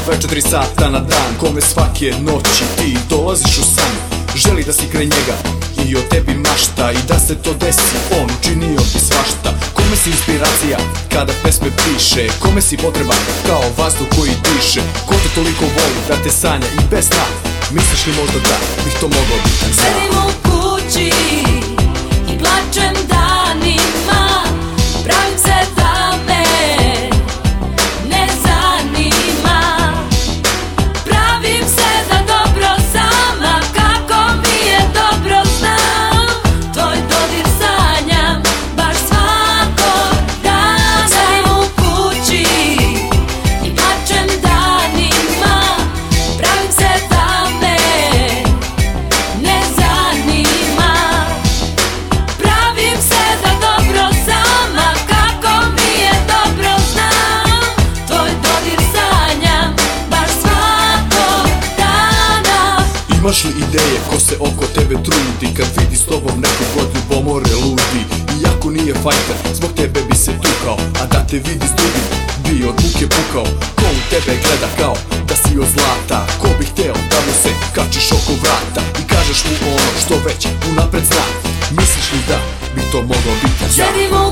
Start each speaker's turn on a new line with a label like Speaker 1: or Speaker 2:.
Speaker 1: 24 sata na dan, kome svake noći ti dolaziš u san. Želi da si kraj njega i o tebi mašta, i da se to desi, on učinio ti svašta. Kome si inspiracija kada pesme piše, kome si potreban kao vazduh koji diše. Ko te toliko voli da te sanja i bez sna, misliš li možda da bih to mogao biti za?
Speaker 2: Sedim u kući i plačem danima, pravim se da me ne zanima. Pravim se da dobro sama, kako mi je dobro znam. Tvoj dodir sanjam baš svakog dana. Sedim u kući i plačem danima, pravim se da me ne zanima. Pravim se da dobro sama, kako mi je dobro znam. Tvoj dodir sanjam baš svakog dana.
Speaker 1: Imaš li ideje ko se oko tebe trudi, kad vidi s tobom nekog od ljubomore ludi? Iako nije fajter, zbog tebe bi se tukao, a da te vidi s drugim bi od muke pukao. Ko u tebe gleda kao da si od zlata, ko bi hteo da mu se kačiš oko vrata i kažeš mu ono što već unapred zna. Misliš li da bi to moglo biti ja?
Speaker 2: Sedim u